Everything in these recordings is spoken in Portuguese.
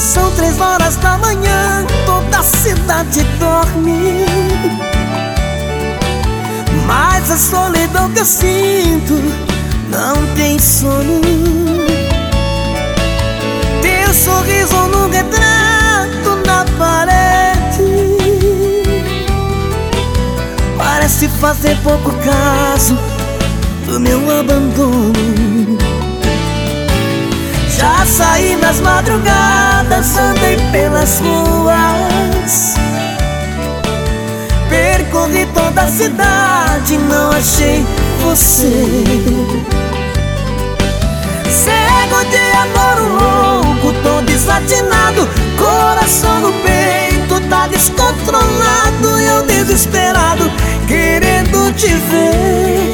São 3 horas da manhã, toda a cidade dorme, mas a solidão que eu sinto não tem sono. Teu sorriso no retrato na parede parece fazer pouco caso do meu abandono. Já saí nas madrugadas, andei pelas ruas, percorri toda a cidade, não achei você. Cego de amor louco, tô desatinado, coração no peito tá descontrolado, eu desesperado, querendo te ver.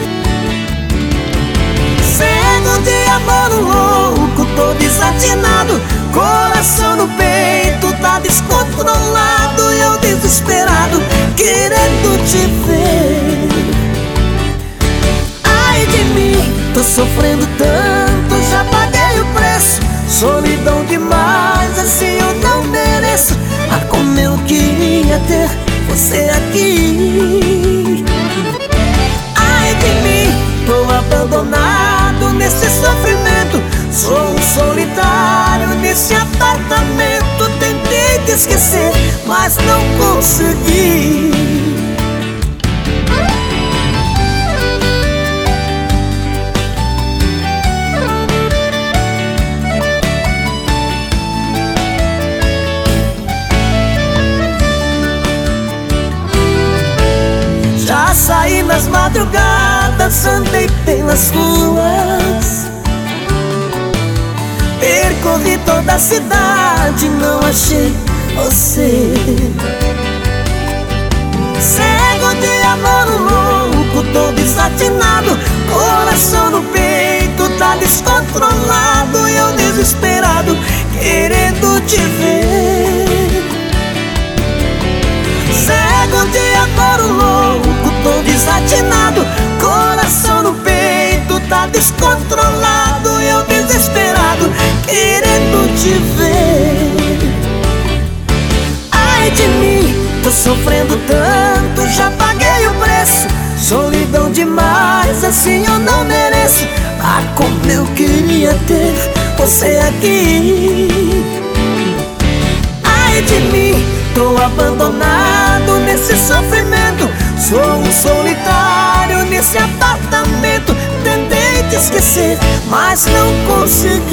Cego de amor louco, tô desatinado, coração no peito tá descontrolado, eu desesperado, querendo te ver. Ai de mim, tô sofrendo tanto, já paguei o preço. Solidão demais, assim eu não mereço. Ah, como eu queria ter você aqui. Ai de mim, tô abandonado nesse sofrimento. Sou um solitário nesse apartamento. Tentei te esquecer, mas não consegui. Já saí nas madrugadas, andei pelas ruas, percorri toda a cidade, não achei você. Cego de amor louco, tô desatinado, coração no peito tá descontrolado, eu desesperado, querendo te ver. Cego de amor louco, tô desatinado, coração no peito tá descontrolado, eu desesperado, querendo te ver. Ai de mim, tô sofrendo tanto, já paguei o preço. Solidão demais, assim eu não mereço. Ah, como eu queria ter você aqui. Ai de mim, tô abandonado nesse sofrimento. Sou um solitário nesse apartamento. Tentei te esquecer, mas não consegui.